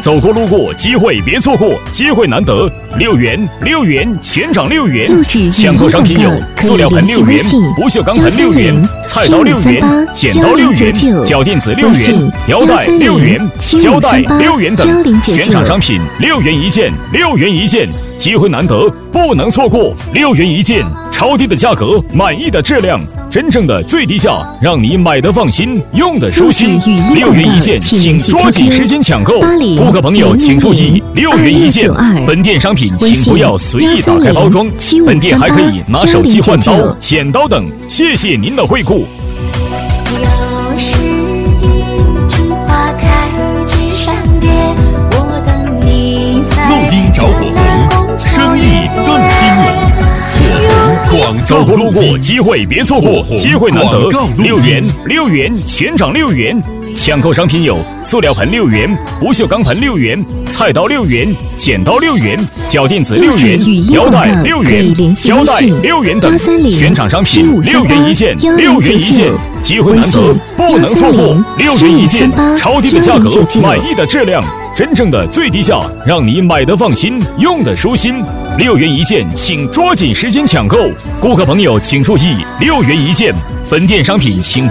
走过路过，机会别错过，机会难得，6元，6元，全场6元。抢购商品有塑料盆6元，不锈钢盆6元，菜刀6元，剪刀6元，脚垫子6元，腰带6元，胶带6元等。全场商品6元一件，6元一件，机会难得，不能错过。6元一件，超低的价格，满意的质量。真正的最低价，让你买得放心，用得舒心。6元一件，请抓紧时间抢购。顾客朋友请注意，6元一件。本店商品请不要随意打开包装，本店还可以拿手机换刀、剪刀等。谢谢您的惠顾。 又是一枝花开枝上蝶，我等你在。 录音找火红，生意更兴隆。广走过路过，机会别错过，机会难得。6元，6元，全场6元。抢购商品有塑料盆6元，不锈钢盆6元，菜刀6元，剪刀6元，脚垫子6元，腰带6元，胶带6元等。全场商品6元一件，6元一件，机会难得，不能错过。6元一件，超低的价格，满意的质量。真正的最低价，让你买得放心，用得舒心。6元一件，请抓紧时间抢购。顾客朋友请注意，6元一件，本店商品请